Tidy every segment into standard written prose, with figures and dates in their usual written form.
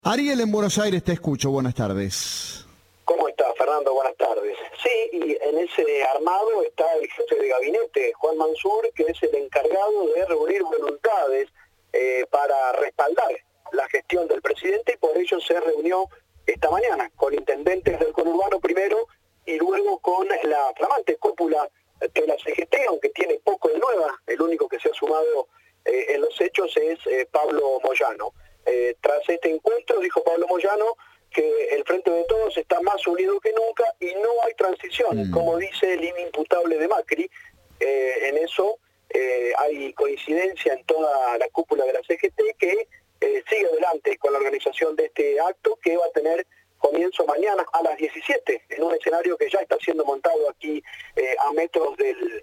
Ariel en Buenos Aires, te escucho. Buenas tardes. ¿Cómo está, Fernando? Buenas tardes. Sí, y en ese armado está el jefe de gabinete, Juan Mansur, que es el encargado de reunir voluntades para respaldar la gestión del presidente, y por ello se reunió esta mañana con intendentes del conurbano primero y luego con la flamante cúpula de la CGT, aunque tiene poco de nueva. El único que se ha sumado en los hechos es Pablo Moyano. Tras este encuentro, dijo Pablo Moyano que el Frente de Todos está más unido que nunca y no hay transición, como dice el inimputable de Macri. En eso hay coincidencia en toda la cúpula de la CGT, que sigue adelante con la organización de este acto, que va a tener comienzo mañana a las 17, en un escenario que ya está siendo montado aquí a metros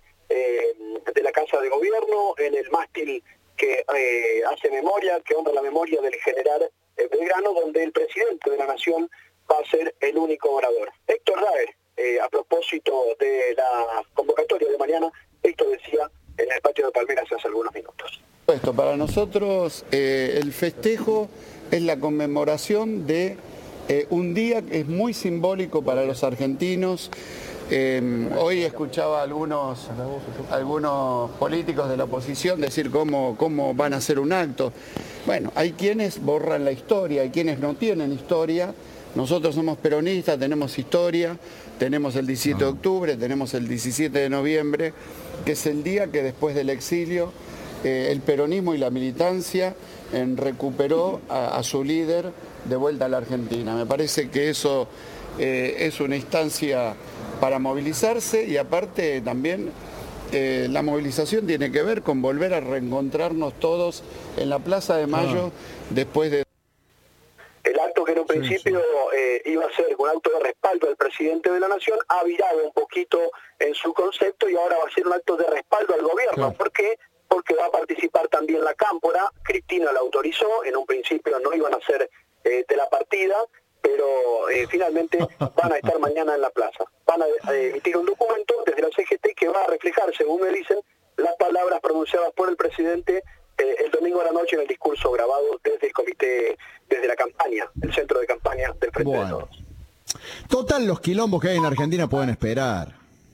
de la Casa de Gobierno, en el mástil que hace memoria, que honra la memoria del general Belgrano, donde el presidente de la Nación va a ser el único orador. Héctor Raer, a propósito de la convocatoria de mañana, esto decía en el patio de Palmeras hace algunos minutos. Para nosotros el festejo es la conmemoración de un día que es muy simbólico para los argentinos. Hoy escuchaba a algunos políticos de la oposición decir cómo van a hacer un acto. Bueno, hay quienes borran la historia, hay quienes no tienen historia. Nosotros somos peronistas, tenemos historia, tenemos el 17 de octubre, tenemos el 17 de noviembre, que es el día que después del exilio el peronismo y la militancia recuperó a su líder de vuelta a la Argentina. Me parece que eso es una instancia para movilizarse, y aparte también la movilización tiene que ver con volver a reencontrarnos todos en la Plaza de Mayo después de... El acto que en un principio iba a ser un acto de respaldo al presidente de la Nación ha virado un poquito en su concepto y ahora va a ser un acto de respaldo al gobierno. ¿Por qué? Porque va a participar también la Cámpora. Cristina la autorizó, en un principio no iban a ser de la partida, pero finalmente van a estar mañana en la plaza. Van a emitir un documento desde la CGT que va a reflejar, según me dicen, las palabras pronunciadas por el presidente el domingo a la noche en el discurso grabado desde el comité, desde la campaña, el centro de campaña del Frente de Todos. Total, los quilombos que hay en Argentina pueden esperar.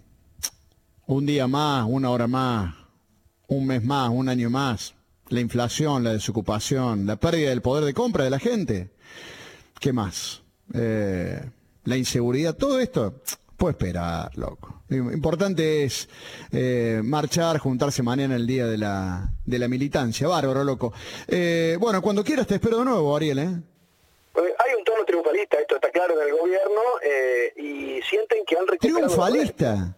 Un día más, una hora más, un mes más, un año más. La inflación, la desocupación, la pérdida del poder de compra de la gente. ¿Qué más? La inseguridad, todo esto puede esperar, loco. Lo importante es marchar, juntarse mañana el día de la militancia. Bárbaro, loco. Bueno, cuando quieras te espero de nuevo, Ariel, Hay un tono triunfalista, esto está claro en el gobierno, y sienten que han recuperado... ¿Triunfalista?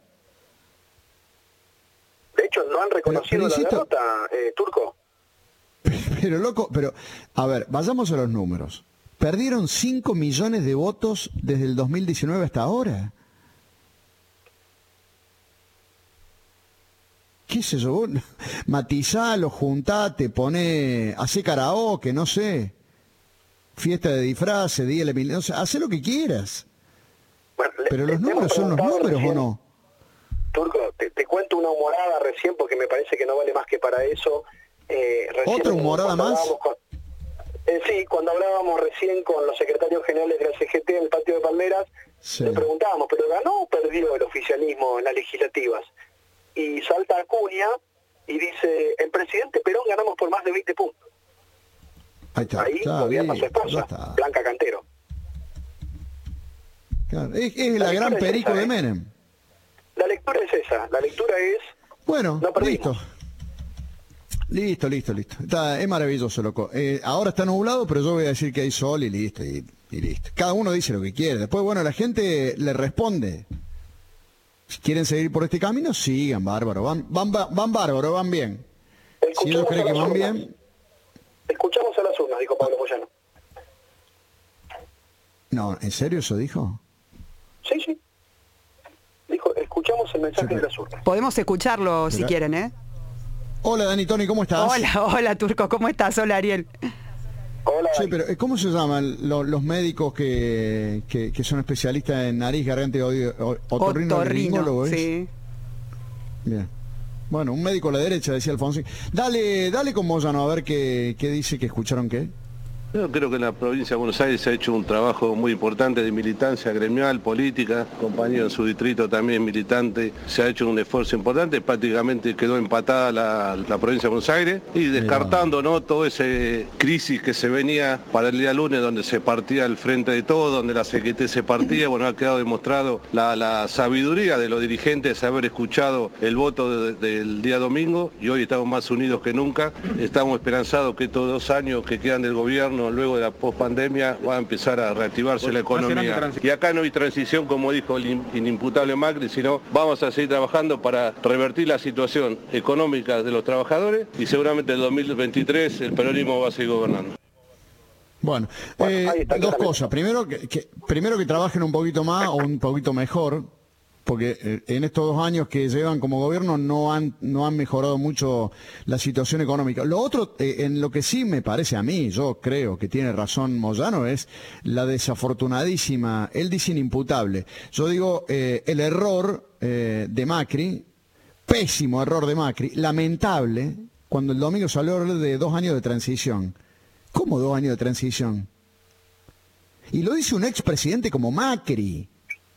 De hecho, no han reconocido la derrota, Turco. Pero, loco, a ver, vayamos a los números. Perdieron 5 millones de votos desde el 2019 hasta ahora. ¿Qué es eso? Vos matizalo, juntate, poné, hacé karaoke, no sé. Fiesta de disfraces, día de la militancia, no sé, hacé lo que quieras. Bueno, pero los números son los números, recién, ¿o no? Turco, te cuento una humorada recién porque me parece que no vale más que para eso. ¿Otra humorada más? Sí, cuando hablábamos recién con los secretarios generales de la CGT en el patio de Palmeras, le preguntábamos, ¿pero ganó o perdió el oficialismo en las legislativas? Y salta Acuña y dice, el presidente Perón ganamos por más de 20 puntos. Ahí gobierna su esposa, Blanca Cantero. Claro. Es la gran perico de Menem. La lectura es esa, la lectura es... Bueno, no listo. Listo. Es maravilloso, loco. Ahora está nublado, pero yo voy a decir que hay sol y listo, y listo. Cada uno dice lo que quiere. Después, bueno, la gente le responde. Si quieren seguir por este camino, sigan, bárbaro. Van bárbaro, van bien. Si ellos creen que van bien... Escuchamos a las urnas, dijo Pablo Moyano. No, ¿en serio eso dijo? Sí. Dijo, escuchamos el mensaje de las urnas. Podemos escucharlo si quieren, ¿eh? Hola, Dani Toni, ¿cómo estás? Hola, Turco, ¿cómo estás? Hola, Ariel. Hola. Sí, pero ¿cómo se llaman los médicos que son especialistas en nariz, garganta y otorrinolaringólogo? Sí. Bien. Bueno, un médico a la derecha, decía Alfonsín. Dale con Moyano a ver qué dice, que escucharon qué. Yo creo que en la provincia de Buenos Aires se ha hecho un trabajo muy importante de militancia gremial, política, compañero en su distrito también militante, se ha hecho un esfuerzo importante, prácticamente quedó empatada la provincia de Buenos Aires y descartando, ¿no?, toda esa crisis que se venía para el día lunes, donde se partía el frente de todo, donde la CGT se partía. Bueno, ha quedado demostrado la sabiduría de los dirigentes, haber escuchado el voto del día domingo, y hoy estamos más unidos que nunca. Estamos esperanzados que estos 2 años que quedan del gobierno luego de la pospandemia va a empezar a reactivarse la economía. Y acá no hay transición, como dijo el inimputable Macri, sino vamos a seguir trabajando para revertir la situación económica de los trabajadores, y seguramente en el 2023 el peronismo va a seguir gobernando. Bueno, dos cosas. Primero que trabajen un poquito más o un poquito mejor, porque en estos 2 años que llevan como gobierno no han mejorado mucho la situación económica. Lo otro, en lo que sí me parece a mí, yo creo que tiene razón Moyano, es la desafortunadísima, él dice inimputable. Yo digo, el error de Macri, pésimo error de Macri, lamentable, cuando el domingo salió a hablar de 2 años de transición. ¿Cómo 2 años de transición? Y lo dice un expresidente como Macri.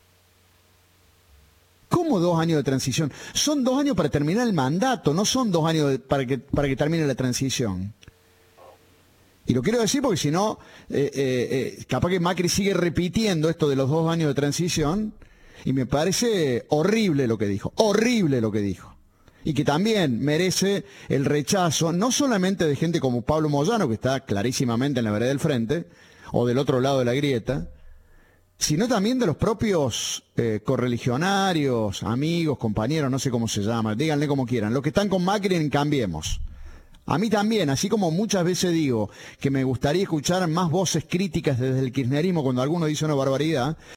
¿Cómo 2 años de transición? Son 2 años para terminar el mandato, no son 2 años para que termine la transición. Y lo quiero decir porque si no, capaz que Macri sigue repitiendo esto de los 2 años de transición, y me parece horrible lo que dijo, Y que también merece el rechazo, no solamente de gente como Pablo Moyano, que está clarísimamente en la vereda del frente, o del otro lado de la grieta, sino también de los propios correligionarios, amigos, compañeros, no sé cómo se llama, díganle como quieran, los que están con Macri en Cambiemos. A mí también, así como muchas veces digo que me gustaría escuchar más voces críticas desde el kirchnerismo cuando alguno dice una barbaridad,